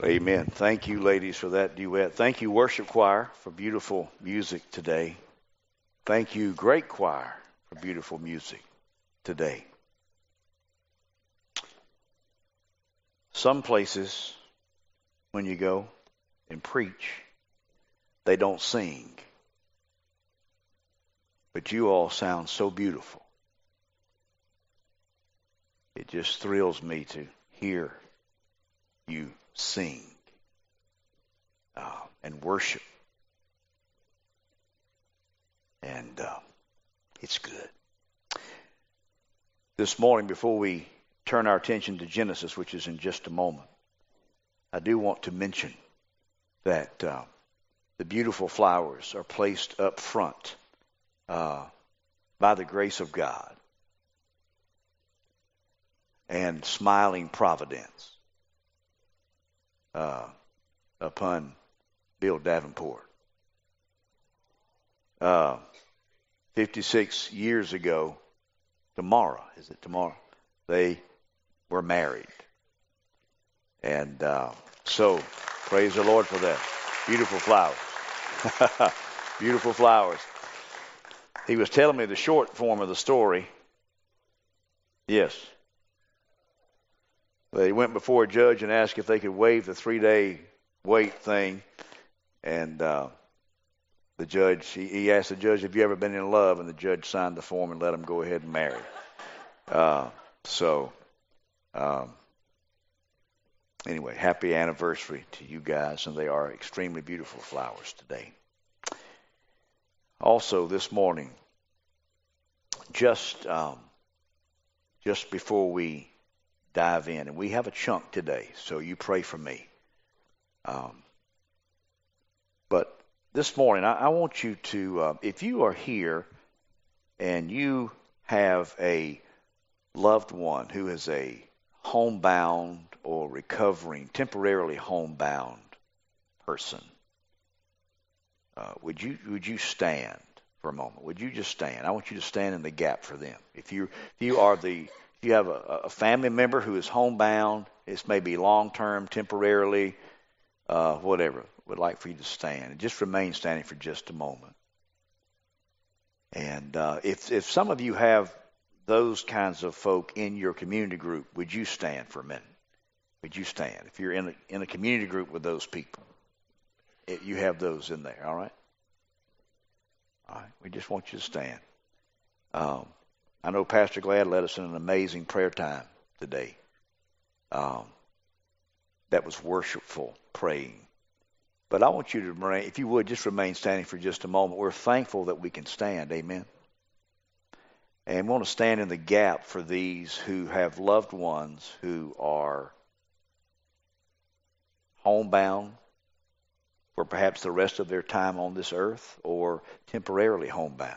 Amen. Thank you, ladies, for that duet. Thank you, worship choir, for beautiful music today. Thank you, great choir, for beautiful music today. Some places, when you go and preach, they don't sing. But you all sound so beautiful. It just thrills me to hear you sing and worship. And it's good. This morning, before we turn our attention to Genesis, which is in just a moment, I do want to mention that the beautiful flowers are placed up front by the grace of God and smiling providence upon Bill Davenport. 56 years ago, tomorrow, they were married. And so, praise the Lord for that. Beautiful flowers. Beautiful flowers. He was telling me the short form of the story. Yes. They went before a judge and asked if they could waive the 3-day wait thing. And the judge, he asked the judge, have you ever been in love? And the judge signed the form and let him go ahead and marry. Anyway, happy anniversary to you guys. And they are extremely beautiful flowers today. Also, this morning, just before we dive in, and we have a chunk today, so you pray for me. But this morning, I want you to, if you are here and you have a loved one who is a homebound or recovering, temporarily homebound person, would you stand for a moment? Would you just stand? I want you to stand in the gap for them. If you have a family member who is homebound, it's maybe long-term, temporarily, whatever, would like for you to stand. And just remain standing for just a moment. And if some of you have those kinds of folk in your community group, would you stand for a minute? Would you stand? If you're in a community group with those people, you have those in there, all right? All right, we just want you to stand. I know Pastor Glad led us in an amazing prayer time today. That was worshipful praying. But I want you to remain, if you would, just remain standing for just a moment. We're thankful that we can stand, amen? And we want to stand in the gap for these who have loved ones who are homebound for perhaps the rest of their time on this earth, or temporarily homebound.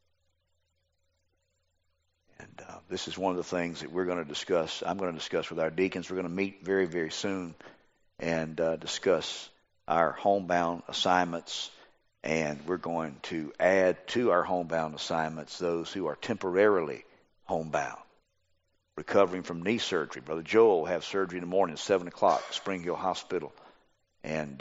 And this is one of the things that we're going to discuss. I'm going to discuss with our deacons. We're going to meet very, very soon and discuss our homebound assignments. And we're going to add to our homebound assignments those who are temporarily homebound, recovering from knee surgery. Brother Joel will have surgery in the morning at 7 o'clock, Spring Hill Hospital. And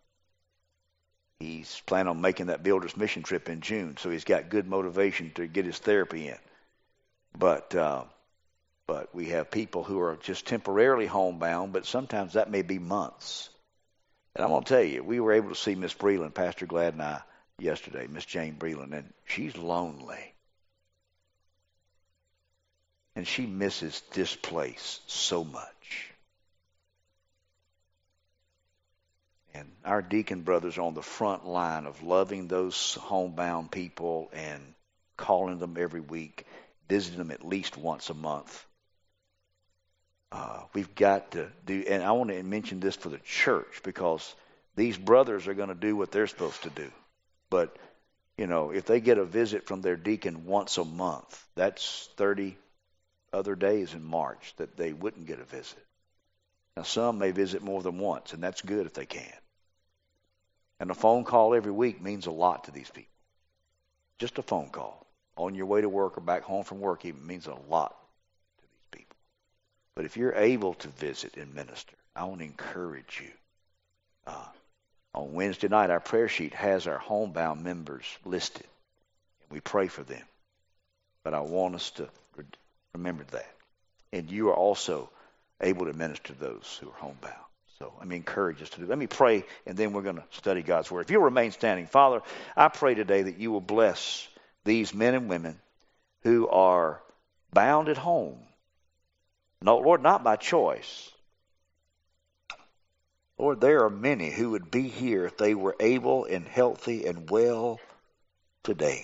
he's planning on making that Builder's Mission trip in June, so he's got good motivation to get his therapy in. But we have people who are just temporarily homebound, but sometimes that may be months. And I'm going to tell you, we were able to see Miss Breland, Pastor Glad and I, yesterday, Miss Jane Breland, and she's lonely. And she misses this place so much. And our deacon brothers are on the front line of loving those homebound people and calling them every week, visiting them at least once a month. We've got to do, and I want to mention this for the church, because these brothers are going to do what they're supposed to do. But, if they get a visit from their deacon once a month, that's 30 other days in March that they wouldn't get a visit. Now, some may visit more than once, and that's good if they can. And a phone call every week means a lot to these people. Just a phone call on your way to work or back home from work even means a lot to these people. But if you're able to visit and minister, I want to encourage you. On Wednesday night, our prayer sheet has our homebound members listed. We pray for them. But I want us to remember that. And you are also able to minister to those who are homebound. So let me encourage us to do. Let me pray, and then we're going to study God's Word. If you'll remain standing, Father, I pray today that you will bless these men and women who are bound at home. No, Lord, not by choice. Lord, there are many who would be here if they were able and healthy and well today.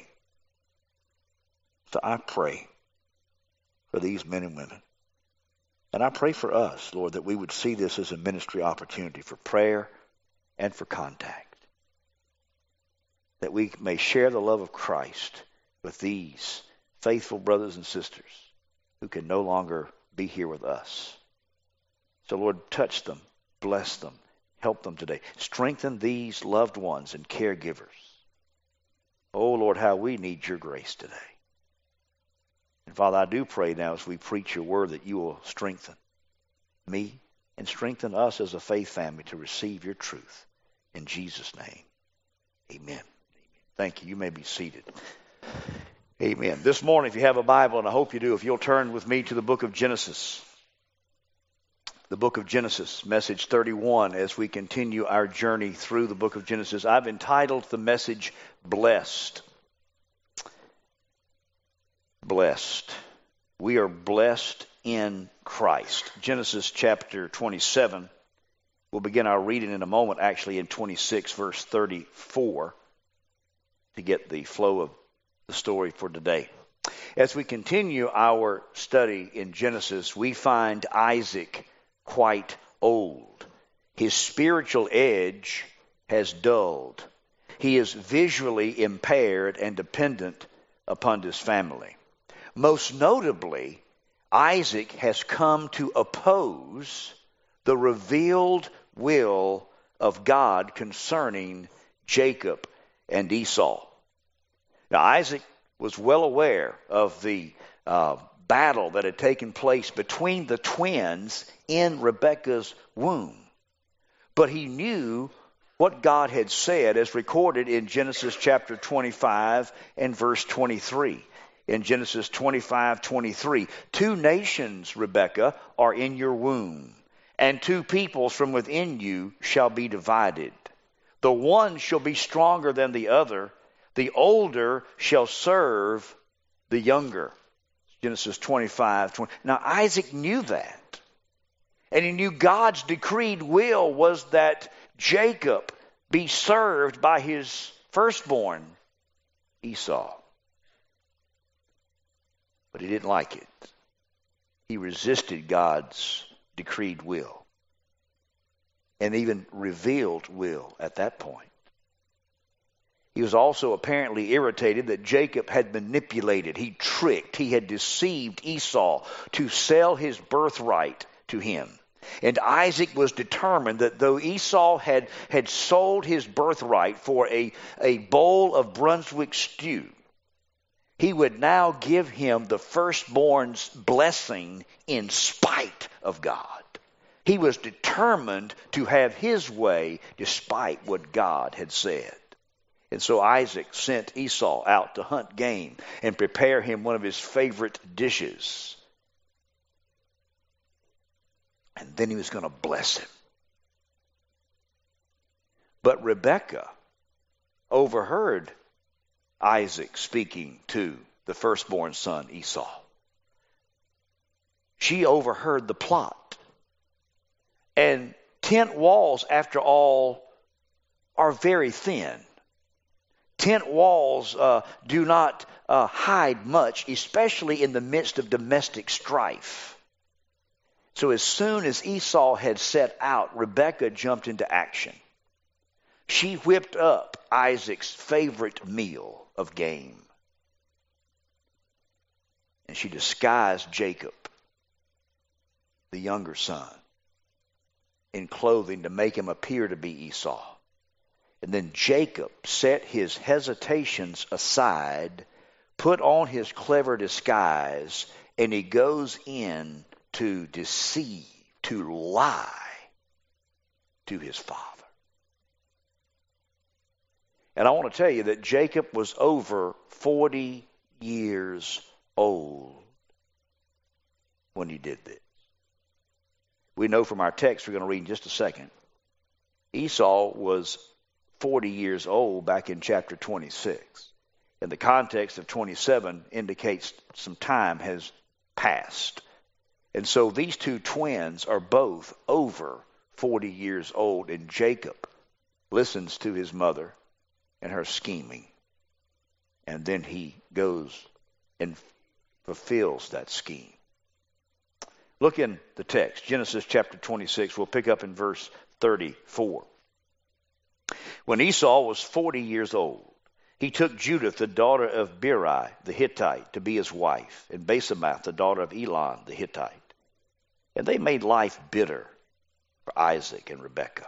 So I pray for these men and women. And I pray for us, Lord, that we would see this as a ministry opportunity for prayer and for contact. That we may share the love of Christ with these faithful brothers and sisters who can no longer be here with us. So, Lord, touch them, bless them, help them today. Strengthen these loved ones and caregivers. Oh, Lord, how we need your grace today. And Father, I do pray now as we preach your word that you will strengthen me and strengthen us as a faith family to receive your truth. In Jesus' name, amen. Thank you. You may be seated. Amen. This morning, if you have a Bible, and I hope you do, if you'll turn with me to the book of Genesis. The book of Genesis, message 31, as we continue our journey through the book of Genesis. I've entitled the message, Blessed. Blessed. We are blessed in Christ. Genesis chapter 27. We'll begin our reading in a moment, actually in 26, verse 34, to get the flow of the story for today. As we continue our study in Genesis, we find Isaac quite old. His spiritual edge has dulled. He is visually impaired and dependent upon his family. Most notably, Isaac has come to oppose the revealed will of God concerning Jacob and Esau. Now, Isaac was well aware of the battle that had taken place between the twins in Rebekah's womb. But he knew what God had said as recorded in Genesis chapter 25 and verse 23. In Genesis 25:23, 2 nations, Rebekah, are in your womb, and 2 peoples from within you shall be divided. The one shall be stronger than the other. The older shall serve the younger. Genesis 25:20. Now Isaac knew that. And he knew God's decreed will was that Jacob be served by his firstborn, Esau. But he didn't like it. He resisted God's decreed will. And even revealed will at that point. He was also apparently irritated that Jacob had manipulated, he tricked, he had deceived Esau to sell his birthright to him. And Isaac was determined that though Esau had sold his birthright for a bowl of Brunswick stew, he would now give him the firstborn's blessing in spite of God. He was determined to have his way despite what God had said. And so Isaac sent Esau out to hunt game and prepare him one of his favorite dishes. And then he was going to bless him. But Rebekah overheard Isaac speaking to the firstborn son Esau. She overheard the plot. And tent walls, after all, are very thin. Tent walls do not hide much, especially in the midst of domestic strife. So as soon as Esau had set out, Rebekah jumped into action. She whipped up Isaac's favorite meal of game. And she disguised Jacob, the younger son, in clothing to make him appear to be Esau. And then Jacob set his hesitations aside, put on his clever disguise, and he goes in to deceive, to lie to his father. And I want to tell you that Jacob was over 40 years old when he did this. We know from our text we're going to read in just a second, Esau was 40 years old back in chapter 26. And the context of 27 indicates some time has passed. And so these two twins are both over 40 years old, and Jacob listens to his mother and her scheming. And then he goes and fulfills that scheme. Look in the text, Genesis chapter 26. We'll pick up in verse 34. When Esau was 40 years old, he took Judith, the daughter of Beeri the Hittite, to be his wife, and Basemath, the daughter of Elon the Hittite. And they made life bitter for Isaac and Rebekah.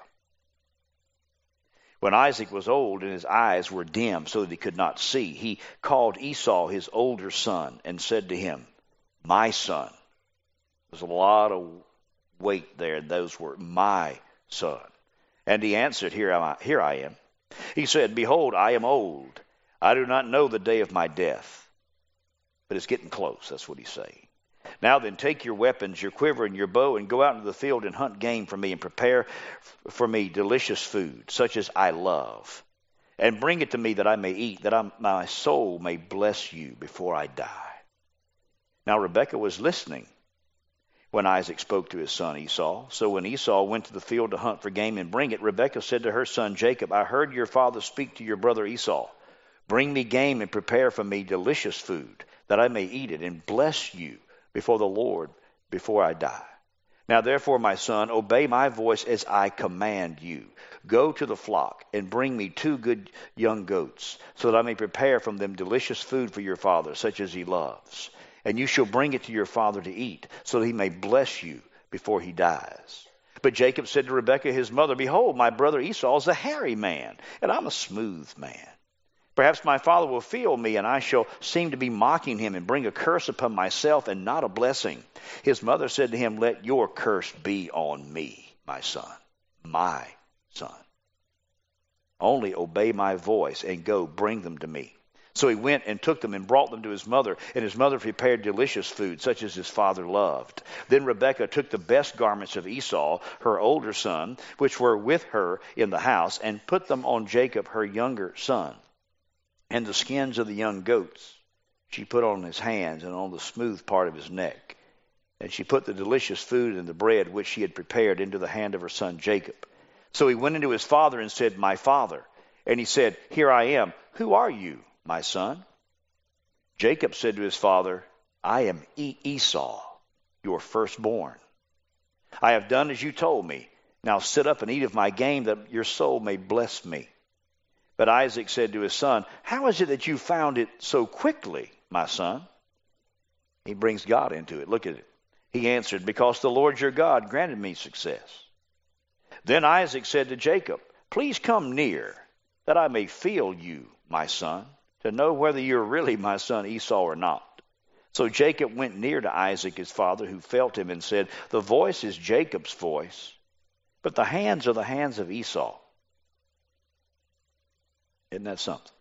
When Isaac was old and his eyes were dim so that he could not see, he called Esau his older son and said to him, "My son." There's a lot of weight there in those words, "my son." And he answered, Here I am. He said, "Behold, I am old. I do not know the day of my death." But it's getting close, that's what he's saying. "Now then, take your weapons, your quiver and your bow, and go out into the field and hunt game for me, and prepare for me delicious food, such as I love. And bring it to me that I may eat, that my soul may bless you before I die." Now Rebekah was listening when Isaac spoke to his son Esau. So when Esau went to the field to hunt for game and bring it, Rebekah said to her son Jacob, "I heard your father speak to your brother Esau. Bring me game and prepare for me delicious food, that I may eat it and bless you before the Lord before I die. Now therefore, my son, obey my voice as I command you. Go to the flock and bring me 2 good young goats, so that I may prepare from them delicious food for your father, such as he loves. And you shall bring it to your father to eat, so that he may bless you before he dies." But Jacob said to Rebekah his mother, "Behold, my brother Esau is a hairy man, and I'm a smooth man. Perhaps my father will feel me, and I shall seem to be mocking him and bring a curse upon myself and not a blessing." His mother said to him, "Let your curse be on me, my son, my son. Only obey my voice and go bring them to me." So he went and took them and brought them to his mother, and his mother prepared delicious food, such as his father loved. Then Rebekah took the best garments of Esau, her older son, which were with her in the house, and put them on Jacob, her younger son. And the skins of the young goats she put on his hands and on the smooth part of his neck. And she put the delicious food and the bread which she had prepared into the hand of her son Jacob. So he went into his father and said, "My father." And he said, "Here I am. Who are you, my son?" Jacob said to his father, "I am Esau, your firstborn. I have done as you told me. Now sit up and eat of my game, that your soul may bless me." But Isaac said to his son, "How is it that you found it so quickly, my son?" He brings God into it. Look at it. He answered, "Because the Lord your God granted me success." Then Isaac said to Jacob, "Please come near, that I may feel you, my son, to know whether you're really my son Esau or not." So Jacob went near to Isaac his father, who felt him and said, "The voice is Jacob's voice, but the hands are the hands of Esau." Isn't that something?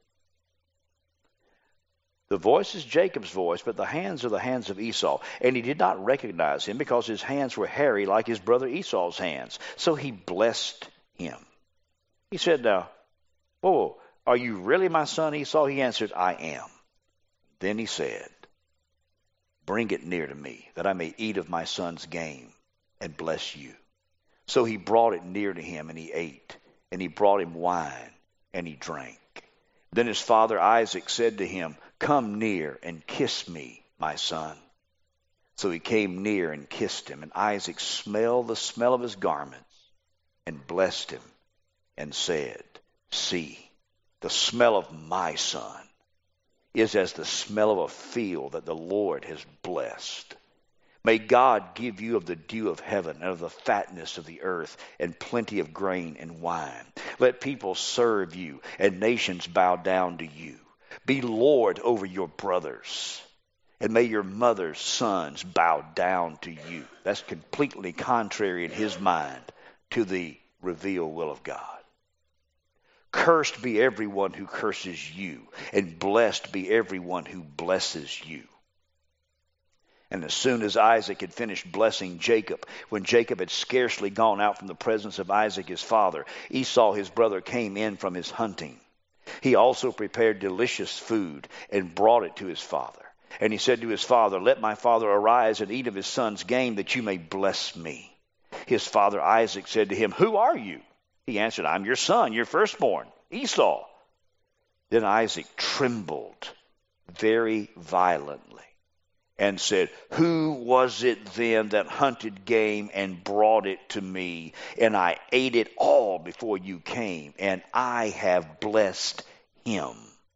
The voice is Jacob's voice, but the hands are the hands of Esau. And he did not recognize him, because his hands were hairy like his brother Esau's hands. So he blessed him. He said, "Now, whoa, are you really my son Esau?" He answered, "I am." Then he said, "Bring it near to me, that I may eat of my son's game and bless you." So he brought it near to him, and he ate. And he brought him wine, and he drank. Then his father Isaac said to him, "Come near and kiss me, my son." So he came near and kissed him. And Isaac smelled the smell of his garments and blessed him and said, "See, the smell of my son is as the smell of a field that the Lord has blessed. May God give you of the dew of heaven and of the fatness of the earth and plenty of grain and wine. Let people serve you and nations bow down to you. Be Lord over your brothers, and may your mother's sons bow down to you." That's completely contrary in his mind to the revealed will of God. Cursed be everyone who curses you, and blessed be everyone who blesses you. And as soon as Isaac had finished blessing Jacob, when Jacob had scarcely gone out from the presence of Isaac his father, Esau his brother came in from his hunting. He also prepared delicious food and brought it to his father. And he said to his father, "Let my father arise and eat of his son's game, that you may bless me." His father Isaac said to him, "Who are you?" He answered, "I'm your son, your firstborn, Esau." Then Isaac trembled very violently and said, "Who was it then that hunted game and brought it to me? And I ate it all before you came, and I have blessed him.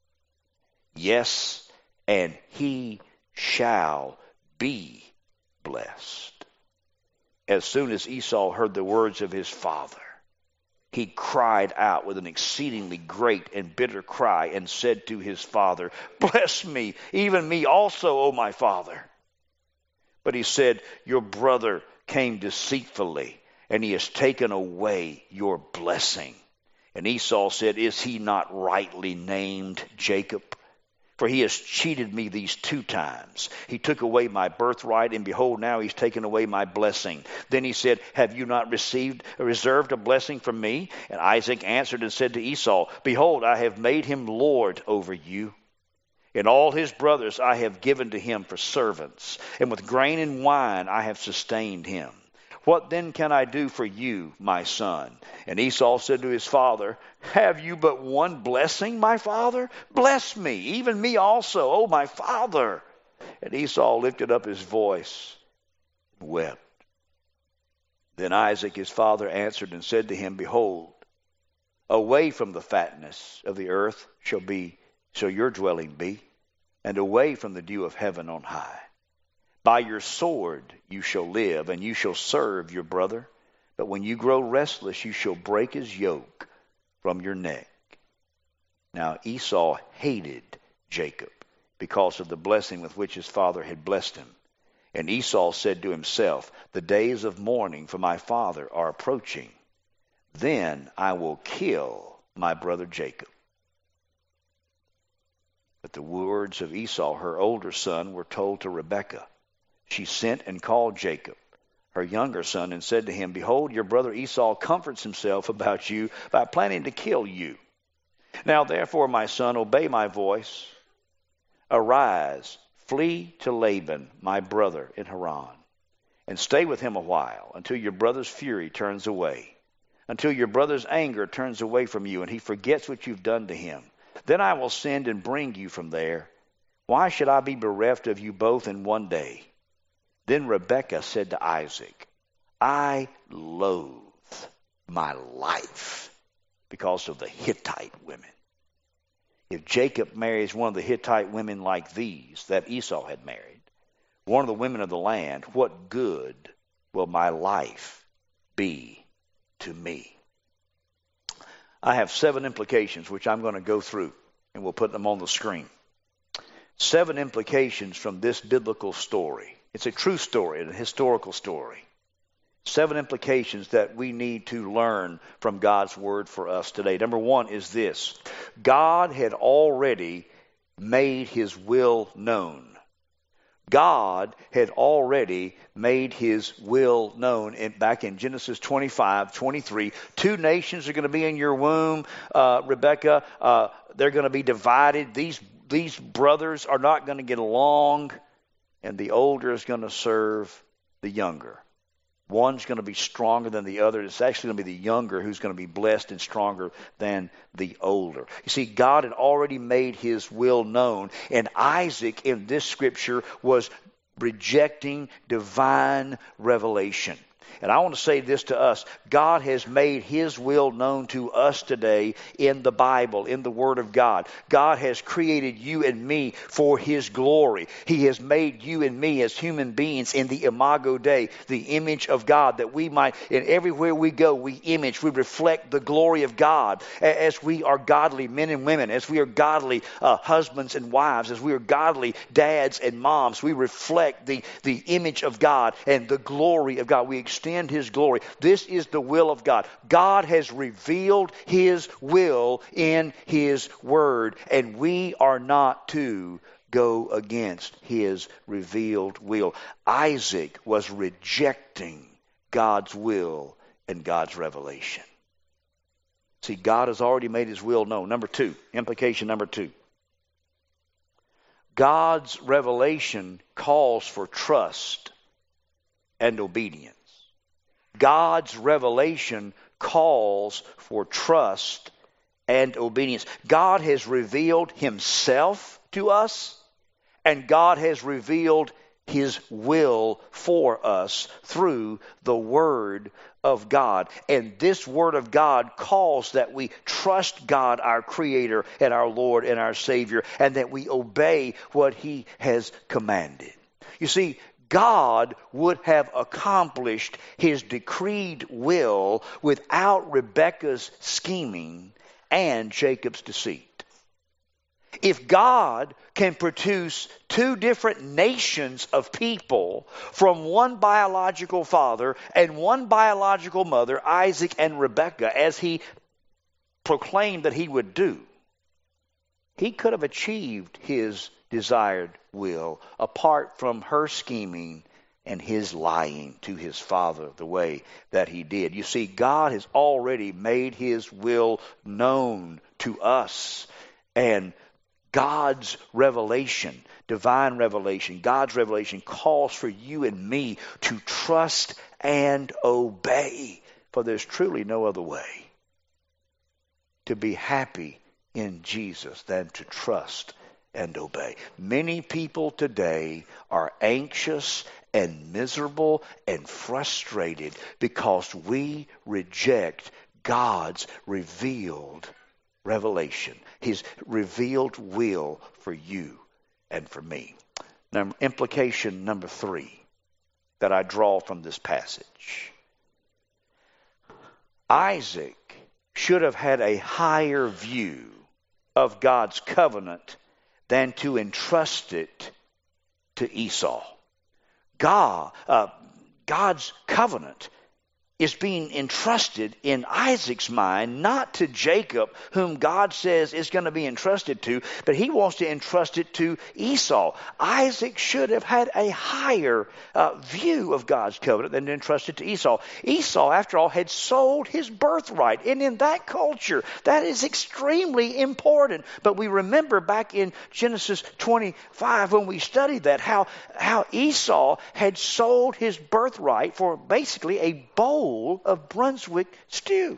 Yes, and he shall be blessed." As soon as Esau heard the words of his father, he cried out with an exceedingly great and bitter cry and said to his father, "Bless me, even me also, O my father." But he said, "Your brother came deceitfully, and he has taken away your blessing." And Esau said, "Is he not rightly named Jacob? For he has cheated me these 2 times. He took away my birthright, and behold, now he's taken away my blessing." Then he said, "Have you not reserved a blessing from me?" And Isaac answered and said to Esau, "Behold, I have made him lord over you. And all his brothers I have given to him for servants, and with grain and wine I have sustained him. What then can I do for you, my son?" And Esau said to his father, "Have you but one blessing, my father? Bless me, even me also, O my father." And Esau lifted up his voice and wept. Then Isaac his father answered and said to him, "Behold, away from the fatness of the earth shall your dwelling be, and away from the dew of heaven on high. By your sword you shall live, and you shall serve your brother. But when you grow restless, you shall break his yoke from your neck." Now Esau hated Jacob because of the blessing with which his father had blessed him. And Esau said to himself, "The days of mourning for my father are approaching. Then I will kill my brother Jacob." But the words of Esau, her older son, were told to Rebekah. She sent and called Jacob, her younger son, and said to him, "Behold, your brother Esau comforts himself about you by planning to kill you. Now therefore, my son, obey my voice. Arise, flee to Laban, my brother, in Haran, and stay with him a while, until your brother's fury turns away, until your brother's anger turns away from you, and he forgets what you've done to him. Then I will send and bring you from there. Why should I be bereft of you both in one day?" Then Rebekah said to Isaac, "I loathe my life because of the Hittite women. If Jacob marries one of the Hittite women like these that Esau had married, one of the women of the land, what good will my life be to me?" I have 7 implications which I'm going to go through, and we'll put them on the screen. 7 implications from this biblical story. It's a true story, a historical story. 7 implications that we need to learn from God's word for us today. Number 1 is this: God had already made his will known. God had already made his will known. Back in Genesis 25:23, 2 nations are going to be in your womb, Rebekah. They're going to be divided. These brothers are not going to get along, and the older is going to serve the younger. One's going to be stronger than the other. It's actually going to be the younger who's going to be blessed and stronger than the older. You see, God had already made his will known, and Isaac in this scripture was rejecting divine revelation. And I want to say this to us: God has made his will known to us today in the Bible, in the Word of God. God has created you and me for his glory. He has made you and me as human beings in the imago Dei, the image of God, that we might, and everywhere we go, we reflect the glory of God as we are godly men and women, as we are godly husbands and wives, as we are godly dads and moms. We reflect the image of God and the glory of God. We extend His glory. This is the will of God. God has revealed His will in His Word, and we are not to go against His revealed will. Isaac was rejecting God's will and God's revelation. See, God has already made His will known. Number two, implication number two. God's revelation calls for trust and obedience. God's revelation calls for trust and obedience. God has revealed Himself to us, and God has revealed His will for us through the Word of God. And this Word of God calls that we trust God, our Creator and our Lord and our Savior, and that we obey what He has commanded. You see, God would have accomplished His decreed will without Rebekah's scheming and Jacob's deceit. If God can produce two different nations of people from one biological father and one biological mother, Isaac and Rebekah, as He proclaimed that He would do, He could have achieved His desired will apart from her scheming and his lying to his father the way that he did. You see, God has already made His will known to us, and God's revelation, divine revelation, God's revelation calls for you and me to trust and obey, for there's truly no other way to be happy in Jesus than to trust and obey. Many people today are anxious and miserable and frustrated because we reject God's revealed revelation, His revealed will for you and for me. Now, implication number 3 that I draw from this passage. Isaac should have had a higher view of God's covenant than to entrust it to Esau. God's covenant is being entrusted in Isaac's mind, not to Jacob, whom God says is going to be entrusted to, but he wants to entrust it to Esau. Isaac should have had a higher view of God's covenant than to entrust it to Esau. Esau, after all, had sold his birthright, and in that culture, that is extremely important. But we remember back in Genesis 25 when we studied that, how Esau had sold his birthright for basically a bowl of Brunswick stew.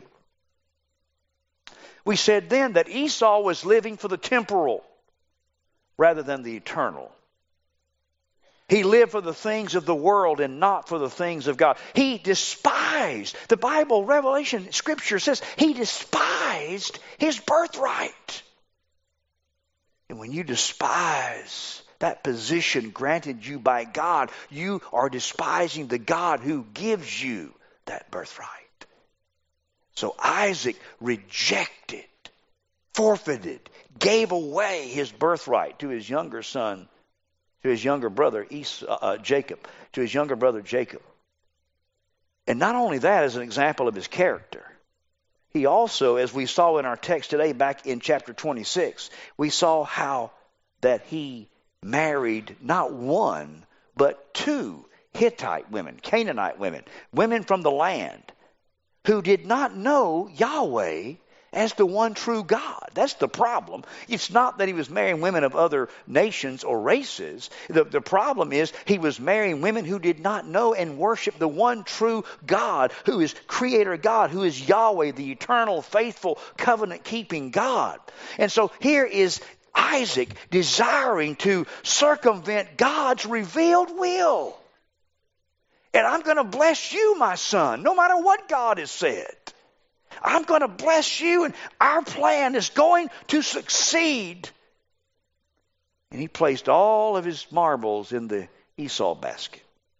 We said then that Esau was living for the temporal rather than the eternal. He lived for the things of the world and not for the things of God. He despised, the Bible, Revelation, Scripture says, he despised his birthright. And when you despise that position granted you by God, you are despising the God who gives you that birthright. So Isaac rejected, forfeited, gave away his birthright to his younger son, to his younger brother Jacob, to his younger brother Jacob. And not only that, as an example of his character, he also, as we saw in our text today back in chapter 26, we saw how that he married not one, but two Hittite women, Canaanite women, women from the land who did not know Yahweh as the one true God. That's the problem. It's not that he was marrying women of other nations or races. The problem is he was marrying women who did not know and worship the one true God, who is Creator God, who is Yahweh, the eternal, faithful, covenant-keeping God. And so here is Isaac desiring to circumvent God's revealed will. And I'm going to bless you, my son, no matter what God has said. I'm going to bless you, and our plan is going to succeed. And he placed all of his marbles in the Esau basket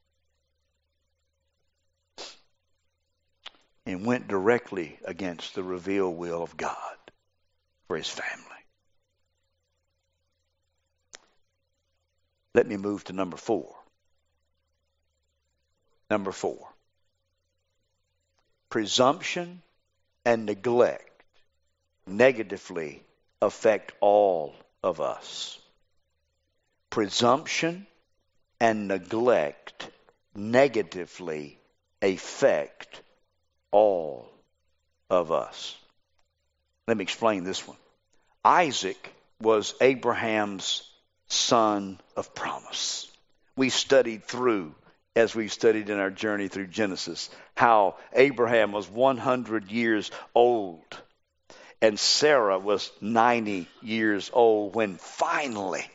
and went directly against the revealed will of God for his family. Let me move to number 4. Number 4. presumption and neglect negatively affect all of us. Presumption and neglect negatively affect all of us. Let me explain this one. Isaac was Abraham's son of promise. We studied through, as we studied in our journey through Genesis, how Abraham was 100 years old and Sarah was 90 years old when finally,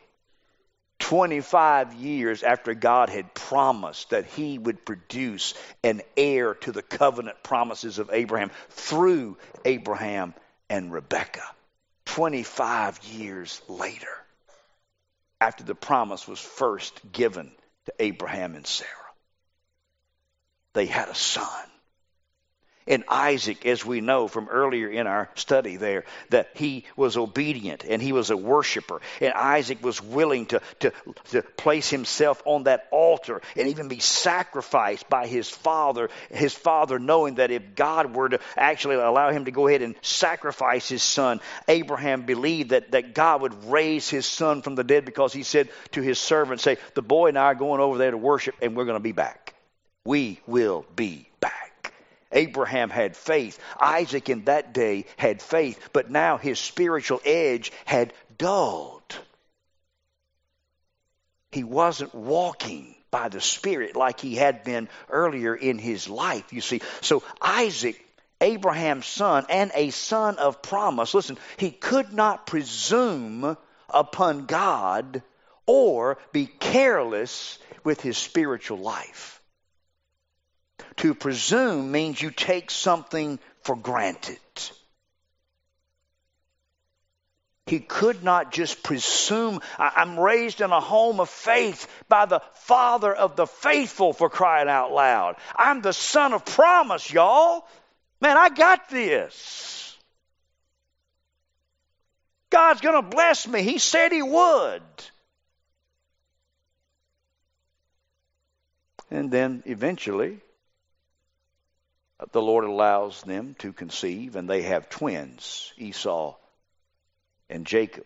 25 years after God had promised that he would produce an heir to the covenant promises of Abraham through Abraham and Rebekah. 25 years later, after the promise was first given to Abraham and Sarah, they had a son. And Isaac, as we know from earlier in our study there, that he was obedient and he was a worshiper. And Isaac was willing to place himself on that altar and even be sacrificed by his father. His father knowing that if God were to actually allow him to go ahead and sacrifice his son, Abraham believed that God would raise his son from the dead, because he said to his servant, say, the boy and I are going over there to worship and we're going to be back. We will be back. Abraham had faith. Isaac in that day had faith, but now his spiritual edge had dulled. He wasn't walking by the Spirit like he had been earlier in his life, you see. So Isaac, Abraham's son and a son of promise, listen, he could not presume upon God or be careless with his spiritual life. To presume means you take something for granted. He could not just presume. I'm raised in a home of faith by the father of the faithful, for crying out loud. I'm the son of promise, y'all. Man, I got this. God's going to bless me. He said he would. And then eventually, the Lord allows them to conceive, and they have twins, Esau and Jacob.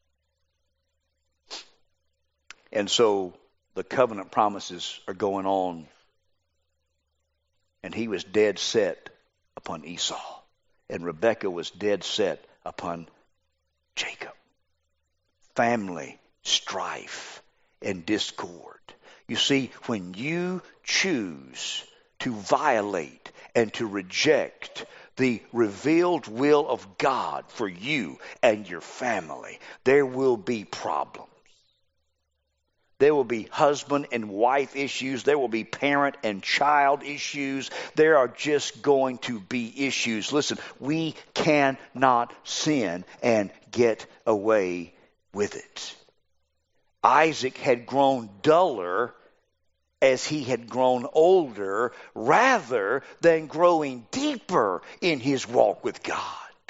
And so the covenant promises are going on, and he was dead set upon Esau, and Rebekah was dead set upon Jacob. Family strife and discord. You see, when you choose to violate and to reject the revealed will of God for you and your family, there will be problems. There will be husband and wife issues. There will be parent and child issues. There are just going to be issues. Listen, we cannot sin and get away with it. Isaac had grown duller as he had grown older, rather than growing deeper in his walk with God.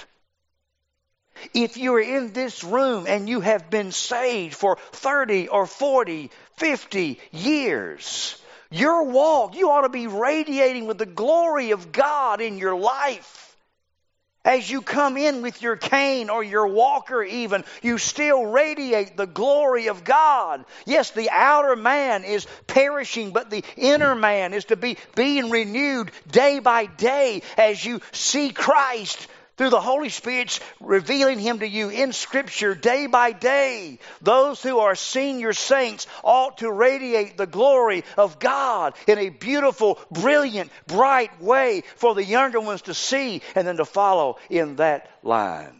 If you're in this room and you have been saved for 30 or 40, 50 years, your walk, you ought to be radiating with the glory of God in your life. As you come in with your cane or your walker even, you still radiate the glory of God. Yes, the outer man is perishing, but the inner man is to be being renewed day by day as you see Christ through the Holy Spirit's revealing him to you in Scripture day by day. Those who are senior saints ought to radiate the glory of God in a beautiful, brilliant, bright way for the younger ones to see and then to follow in that line.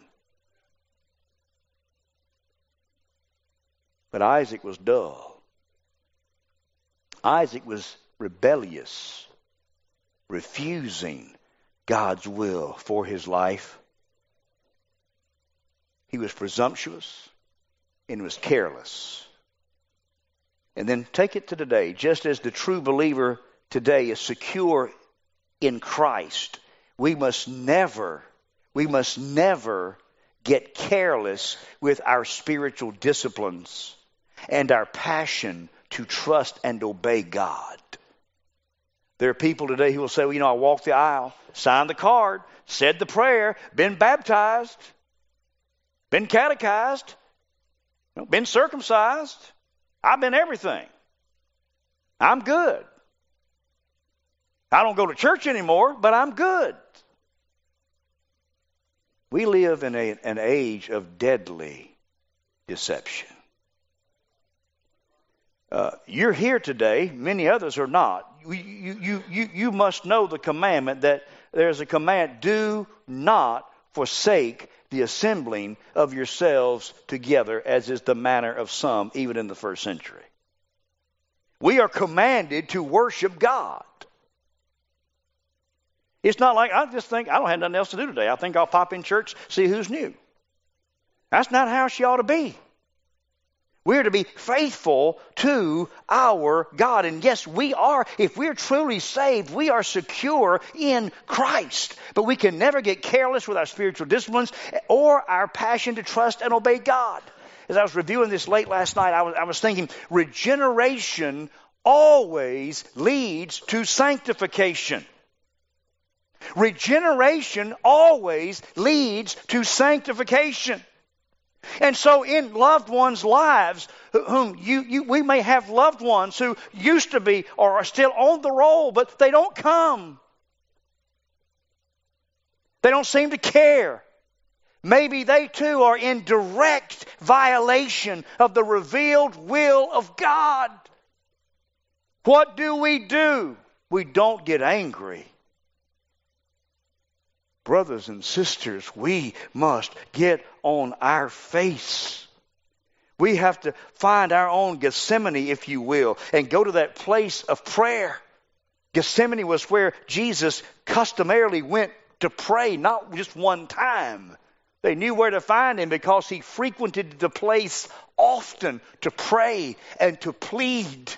But Isaac was dull. Isaac was rebellious, refusing God's will for his life. He was presumptuous and was careless. And then take it to today. Just as the true believer today is secure in Christ, we must never get careless with our spiritual disciplines and our passion to trust and obey God. There are people today who will say, well, I walked the aisle, signed the card, said the prayer, been baptized, been catechized, been circumcised. I've been everything. I'm good. I don't go to church anymore, but I'm good. We live in an age of deadly deception. You're here today. Many others are not. You must know the commandment that there's a command: do not forsake the assembling of yourselves together, as is the manner of some, even in the first century. We are commanded to worship God. It's not like I just think I don't have nothing else to do today. I think I'll pop in church, see who's new. That's not how she ought to be. We're to be faithful to our God. And yes, we are. If we're truly saved, we are secure in Christ. But we can never get careless with our spiritual disciplines or our passion to trust and obey God. As I was reviewing this late last night, I was thinking, regeneration always leads to sanctification. Regeneration always leads to sanctification. And so in loved ones' lives, whom we may have loved ones who used to be or are still on the roll, but they don't come. They don't seem to care. Maybe they too are in direct violation of the revealed will of God. What do? We don't get angry. Brothers and sisters, we must get on our face. We have to find our own Gethsemane, if you will, and go to that place of prayer. Gethsemane was where Jesus customarily went to pray, not just one time. They knew where to find him because he frequented the place often to pray and to plead.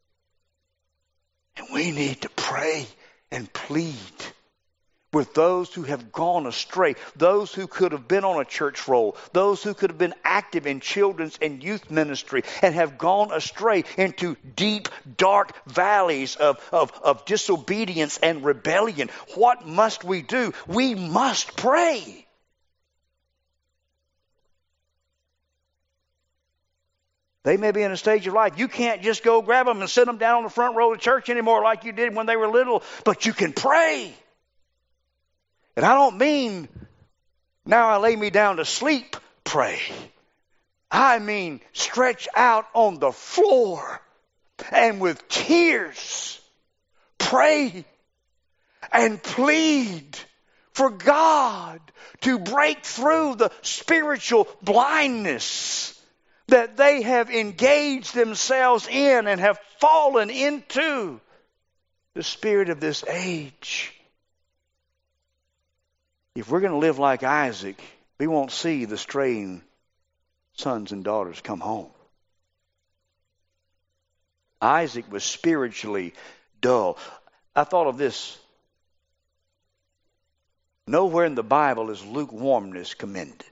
And we need to pray and plead with those who have gone astray, those who could have been on a church roll, those who could have been active in children's and youth ministry and have gone astray into deep, dark valleys of disobedience and rebellion. What must we do? We must pray. They may be in a stage of life. You can't just go grab them and sit them down on the front row of church anymore like you did when they were little, but you can pray. And I don't mean, now I lay me down to sleep, pray. I mean, stretch out on the floor and with tears, pray and plead for God to break through the spiritual blindness that they have engaged themselves in and have fallen into the spirit of this age. If we're going to live like Isaac, we won't see the straying sons and daughters come home. Isaac was spiritually dull. I thought of this. Nowhere in the Bible is lukewarmness commended.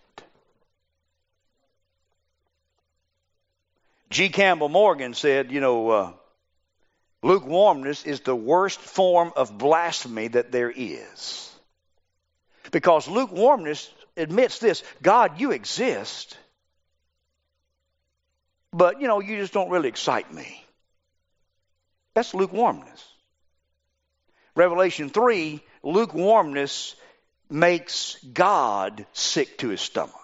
G. Campbell Morgan said, lukewarmness is the worst form of blasphemy that there is. Because lukewarmness admits this: God, you exist, but, you just don't really excite me. That's lukewarmness. Revelation 3, lukewarmness makes God sick to his stomach.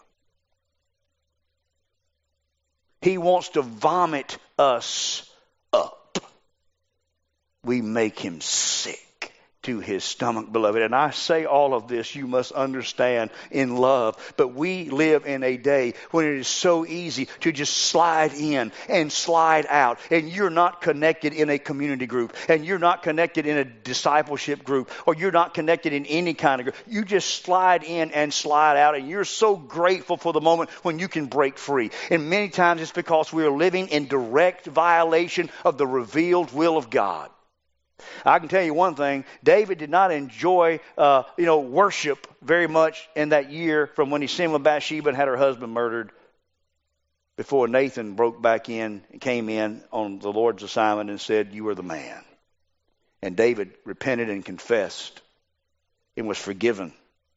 He wants to vomit us up. We make him sick to his stomach, beloved. And I say all of this, you must understand, in love. But we live in a day when it is so easy to just slide in and slide out. And you're not connected in a community group. And you're not connected in a discipleship group. Or you're not connected in any kind of group. You just slide in and slide out. And you're so grateful for the moment when you can break free. And many times it's because we are living in direct violation of the revealed will of God. I can tell you one thing: David did not enjoy, worship very much in that year from when he sinned with Bathsheba and had her husband murdered, before Nathan broke back in and came in on the Lord's assignment and said, "You are the man." And David repented and confessed and was forgiven.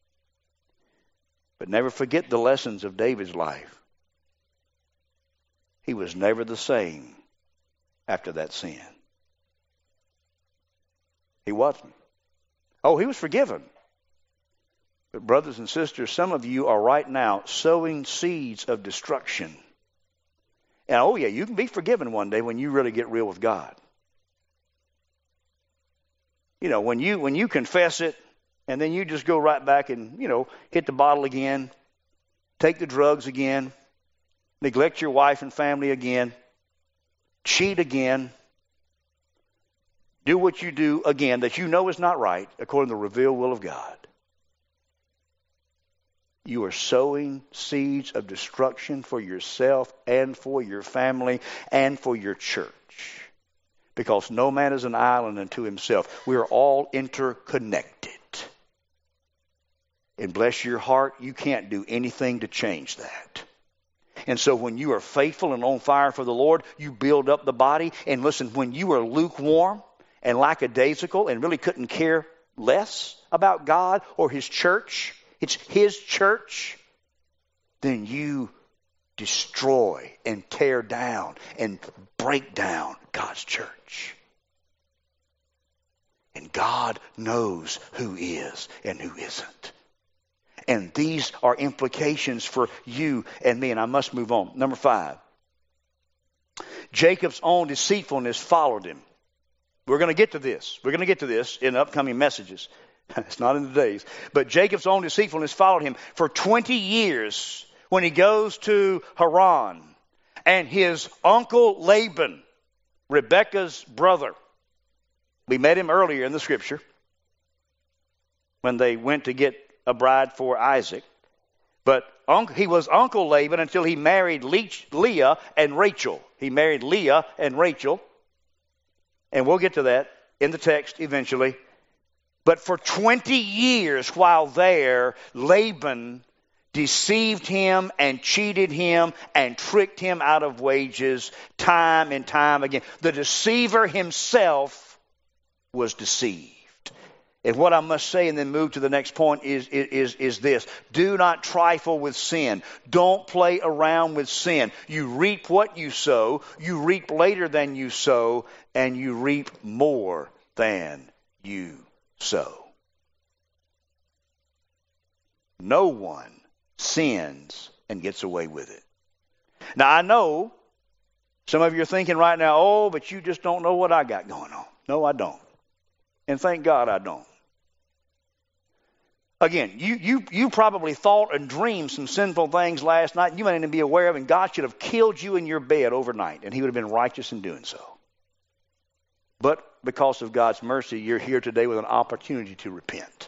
But never forget the lessons of David's life. He was never the same after that sin. He wasn't. Oh, he was forgiven. But brothers and sisters, some of you are right now sowing seeds of destruction. And oh yeah, you can be forgiven one day when you really get real with God. You know, when you confess it, and then you just go right back and, hit the bottle again, take the drugs again, neglect your wife and family again, cheat again, do what you do again that you know is not right according to the revealed will of God. You are sowing seeds of destruction for yourself and for your family and for your church. Because no man is an island unto himself. We are all interconnected. And bless your heart, you can't do anything to change that. And so when you are faithful and on fire for the Lord, you build up the body. And listen, when you are lukewarm and lackadaisical and really couldn't care less about God or His church, it's His church, then you destroy and tear down and break down God's church. And God knows who is and who isn't. And these are implications for you and me. And I must move on. Number 5. Jacob's own deceitfulness followed him. We're going to get to this. We're going to get to this in upcoming messages. It's not in the days. But Jacob's own deceitfulness followed him for 20 years when he goes to Haran. And his uncle Laban, Rebekah's brother, we met him earlier in the scripture when they went to get a bride for Isaac. But he was Uncle Laban until he married Leah and Rachel. He married Leah and Rachel. And we'll get to that in the text eventually. But for 20 years while there, Laban deceived him and cheated him and tricked him out of wages time and time again. The deceiver himself was deceived. And what I must say and then move to the next point is this. Do not trifle with sin. Don't play around with sin. You reap what you sow. You reap later than you sow. And you reap more than you sow. No one sins and gets away with it. Now I know some of you are thinking right now, oh, but you just don't know what I got going on. No, I don't. And thank God I don't. Again, you probably thought and dreamed some sinful things last night you might even be aware of, and God should have killed you in your bed overnight, and He would have been righteous in doing so. But because of God's mercy, you're here today with an opportunity to repent.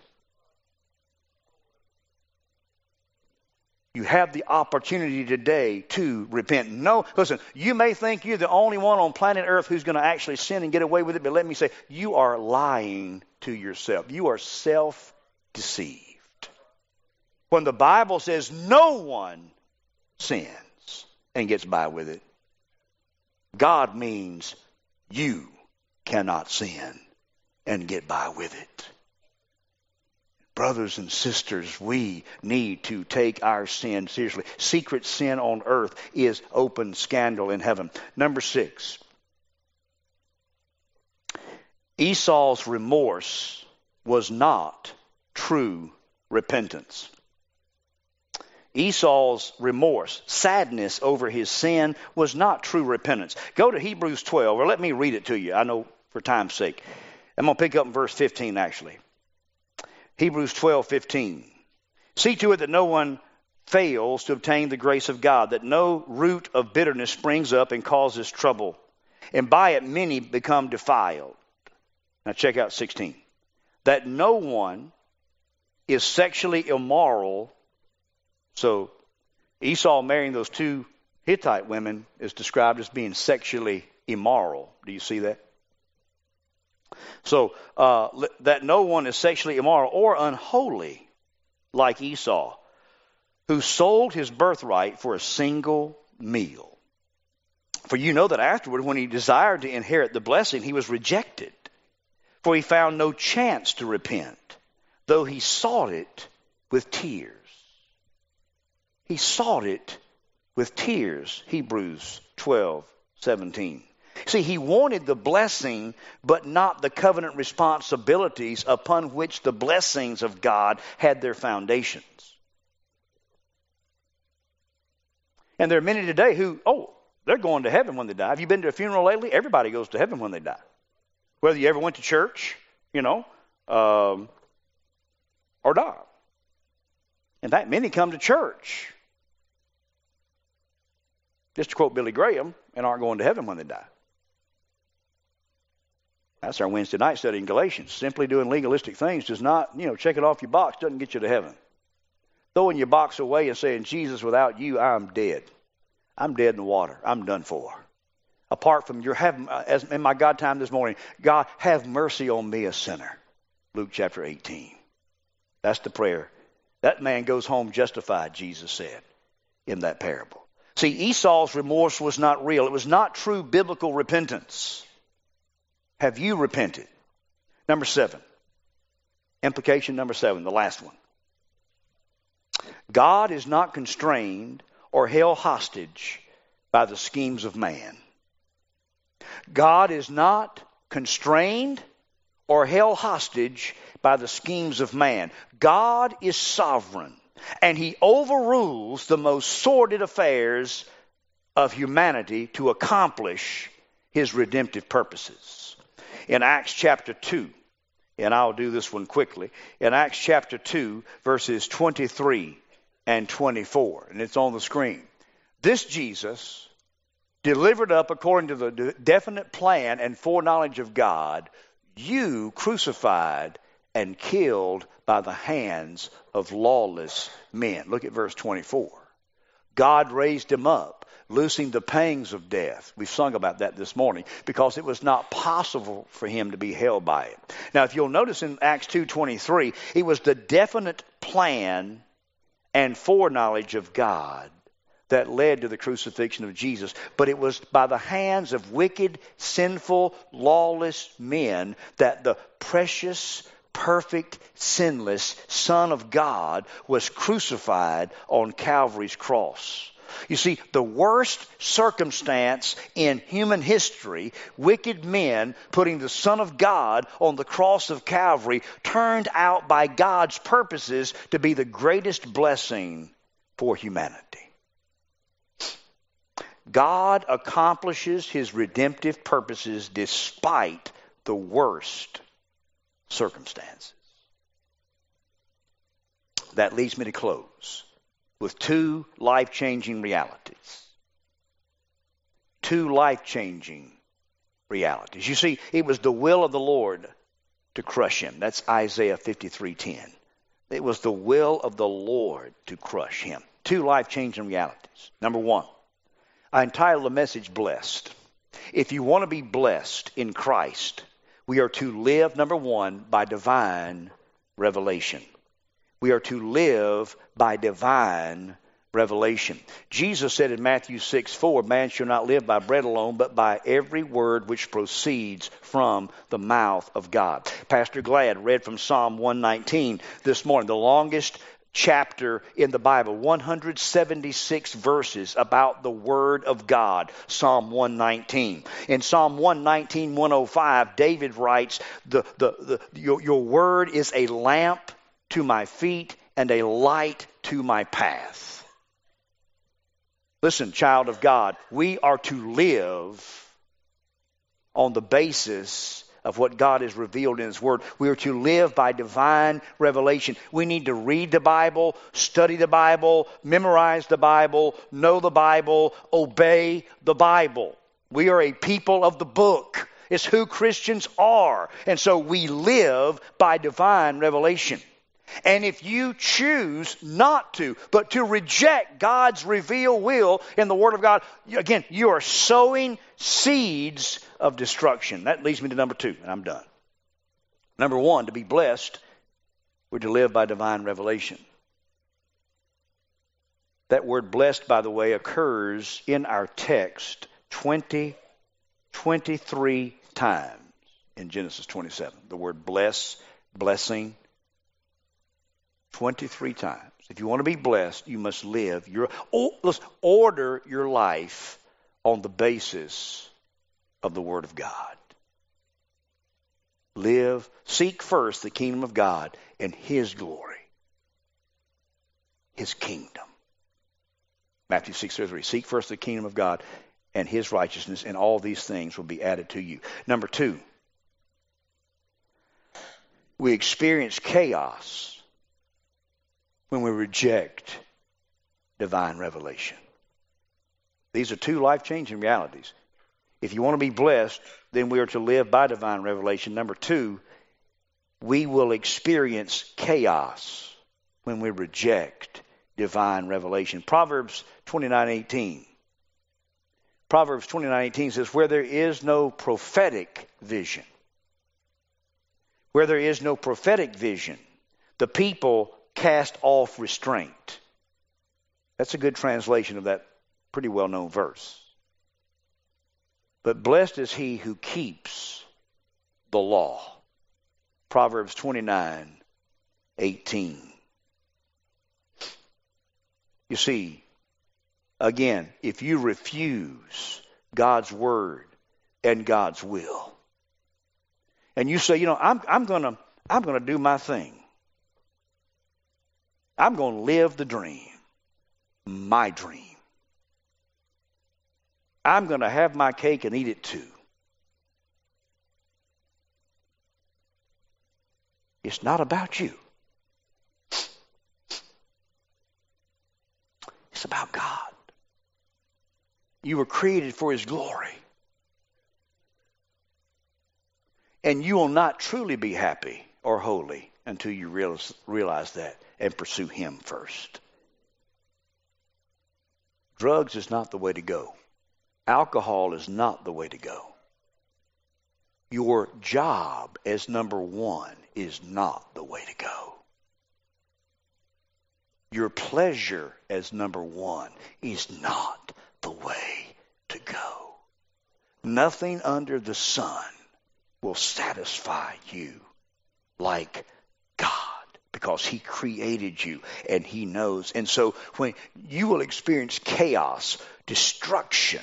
You have the opportunity today to repent. No, listen, you may think you're the only one on planet Earth who's going to actually sin and get away with it, but let me say, you are lying to yourself. You are self-deceived. When the Bible says no one sins and gets by with it, God means you cannot sin and get by with it. Brothers and sisters, we need to take our sin seriously. Secret sin on earth is open scandal in heaven. Number 6. Esau's remorse was not true repentance. Esau's remorse, sadness over his sin, was not true repentance. Go to Hebrews 12, or let me read it to you. I know for time's sake. I'm going to pick up in verse 15 actually. Hebrews 12:15. See to it that no one fails to obtain the grace of God, that no root of bitterness springs up and causes trouble, and by it many become defiled. Now check out 16. That no one is sexually immoral. So Esau marrying those 2 Hittite women is described as being sexually immoral. Do you see that? So that no one is sexually immoral or unholy like Esau, who sold his birthright for a single meal. For you know that afterward, when he desired to inherit the blessing, he was rejected. for he found no chance to repent, though he sought it with tears. He sought it with tears. Hebrews 12:17. See, he wanted the blessing, but not the covenant responsibilities upon which the blessings of God had their foundations. And there are many today who, they're going to heaven when they die. Have you been to a funeral lately? Everybody goes to heaven when they die. Whether you ever went to church, or not. In fact, many come to church, just to quote Billy Graham, and aren't going to heaven when they die. That's our Wednesday night study in Galatians. Simply doing legalistic things does not, check it off your box, doesn't get you to heaven. Throwing your box away and saying, Jesus, without you, I'm dead. I'm dead in the water. I'm done for. Apart from as in my God time this morning, God, have mercy on me, a sinner. Luke chapter 18. That's the prayer. That man goes home justified, Jesus said in that parable. See, Esau's remorse was not real. It was not true biblical repentance. Have you repented? Number 7. Implication number 7, the last one. God is not constrained or held hostage by the schemes of man. God is not constrained or held hostage by the schemes of man. God is sovereign, and he overrules the most sordid affairs of humanity to accomplish his redemptive purposes. In Acts chapter 2, and I'll do this one quickly, in Acts chapter 2, verses 23 and 24, and it's on the screen. This Jesus, delivered up according to the definite plan and foreknowledge of God, you crucified and killed by the hands of lawless men. Look at verse 24. God raised him up, loosing the pangs of death. We've sung about that this morning, because it was not possible for him to be held by it. Now, if you'll notice in Acts 2:23, it was the definite plan and foreknowledge of God that led to the crucifixion of Jesus. But it was by the hands of wicked, sinful, lawless men that the precious, perfect, sinless Son of God was crucified on Calvary's cross. You see, the worst circumstance in human history, wicked men putting the Son of God on the cross of Calvary, turned out by God's purposes to be the greatest blessing for humanity. God accomplishes his redemptive purposes despite the worst circumstances. That leads me to close with 2 life-changing realities. 2 life-changing realities. You see, it was the will of the Lord to crush him. That's Isaiah 53:10. It was the will of the Lord to crush him. 2 life-changing realities. Number 1, I entitled the message Blessed. If you want to be blessed in Christ, we are to live, number 1, by divine revelation. We are to live by divine revelation. Jesus said in Matthew 6:4, man shall not live by bread alone, but by every word which proceeds from the mouth of God. Pastor Glad read from Psalm 119 this morning, the longest chapter in the Bible, 176 verses about the Word of God, Psalm 119. In Psalm 119, 105, David writes, your word is a lamp to my feet and a light to my path. Listen, child of God, we are to live on the basis of what God has revealed in his word. We are to live by divine revelation. We need to read the Bible, study the Bible, memorize the Bible, know the Bible, obey the Bible. We are a people of the book. It's who Christians are. And so we live by divine revelation. And if you choose not to, but to reject God's revealed will in the Word of God, again, you are sowing seeds of destruction. That leads me to number 2, and I'm done. Number 1, to be blessed, we're to live by divine revelation. That word blessed, by the way, occurs in our text 23 times. in Genesis 27. The word bless, blessing, 23 times. If you want to be blessed, you must live let's order your life on the basis of the Word of God. Seek first the kingdom of God and His glory, His kingdom. Matthew 6:33. Seek first the kingdom of God and His righteousness, and all these things will be added to you. Number 2, we experience chaos when we reject divine revelation. These are 2 life-changing realities. If you want to be blessed, then we are to live by divine revelation. Number 2, we will experience chaos when we reject divine revelation. Proverbs 29:18. Proverbs 29:18 says, where there is no prophetic vision, the people cast off restraint. That's a good translation of that pretty well-known verse. But blessed is he who keeps the law. Proverbs 29:18. You see, again, if you refuse God's word and God's will, and you say, I'm gonna do my thing. I'm going to live the dream, my dream. I'm going to have my cake and eat it too. It's not about you. It's about God. You were created for His glory. And you will not truly be happy or holy until you realize that and pursue Him first. Drugs is not the way to go. Alcohol is not the way to go. Your job as number 1 is not the way to go. Your pleasure as number 1 is not the way to go. Nothing under the sun will satisfy you like God, because He created you and He knows. And so when you will experience chaos, destruction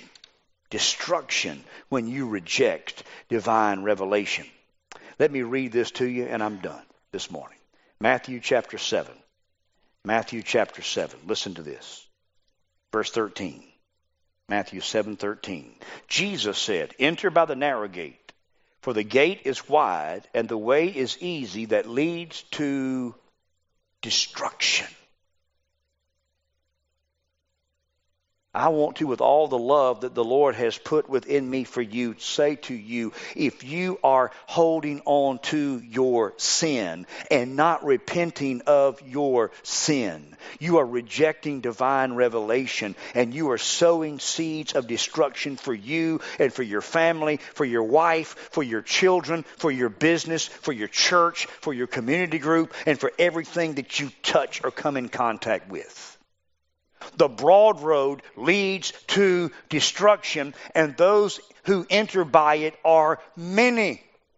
when you reject divine revelation. Let me read this to you and I'm done this morning. Matthew chapter 7. Matthew chapter 7. Listen to this. Verse 13. Matthew 7:13. Jesus said, enter by the narrow gate, for the gate is wide and the way is easy that leads to destruction. I want to, with all the love that the Lord has put within me for you, say to you, if you are holding on to your sin and not repenting of your sin, you are rejecting divine revelation and you are sowing seeds of destruction for you and for your family, for your wife, for your children, for your business, for your church, for your community group, and for everything that you touch or come in contact with. The broad road leads to destruction, and those who enter by it are many.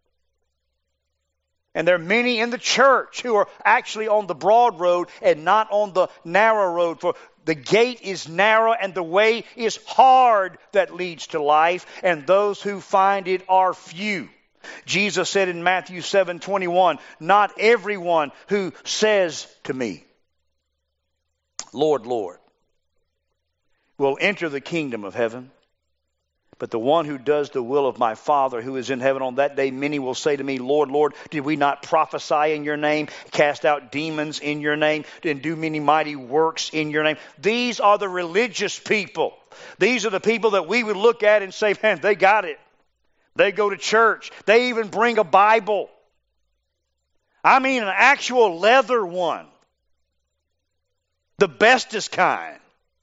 And there are many in the church who are actually on the broad road and not on the narrow road. For the gate is narrow and the way is hard that leads to life, and those who find it are few. Jesus said in Matthew 7:21, not everyone who says to me, Lord, Lord, will enter the kingdom of heaven, but the one who does the will of my Father who is in heaven. On that day many will say to me, Lord, Lord, did we not prophesy in your name, cast out demons in your name, and do many mighty works in your name? These are the religious people. These are the people that we would look at and say, man, they got it. They go to church. They even bring a Bible. I mean an actual leather one. The bestest kind.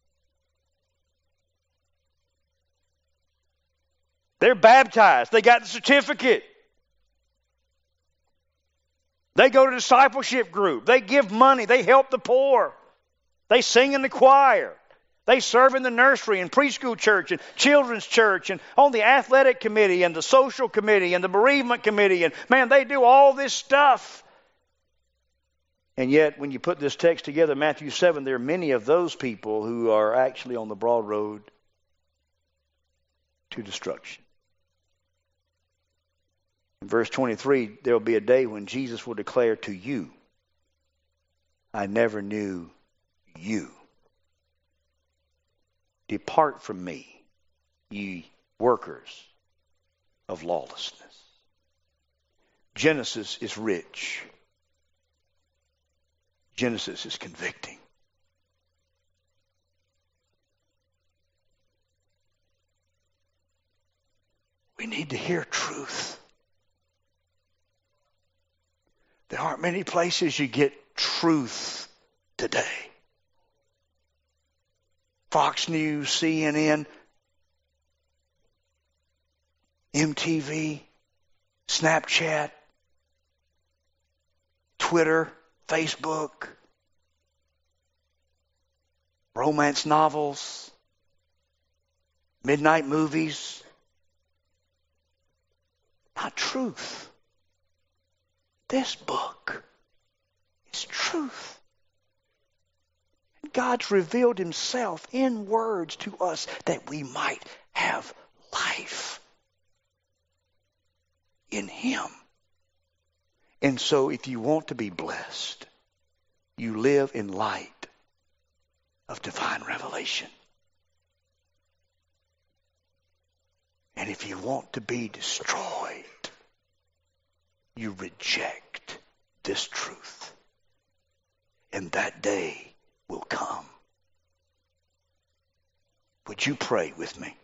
They're baptized. They got the certificate. They go to discipleship group. They give money. They help the poor. They sing in the choir. They serve in the nursery and preschool church and children's church and on the athletic committee and the social committee and the bereavement committee. And man, they do all this stuff. And yet, when you put this text together, Matthew 7, there are many of those people who are actually on the broad road to destruction. In verse 23, there will be a day when Jesus will declare to you, I never knew you. Depart from me, ye workers of lawlessness. Genesis is rich. Genesis is convicting. We need to hear truth. There aren't many places you get truth today. Fox News, CNN, MTV, Snapchat, Twitter, Facebook, romance novels, midnight movies. Not truth. This book is truth. And God's revealed himself in words to us that we might have life in him. And so if you want to be blessed, you live in light of divine revelation. And if you want to be destroyed, you reject this truth. And that day will come. Would you pray with me?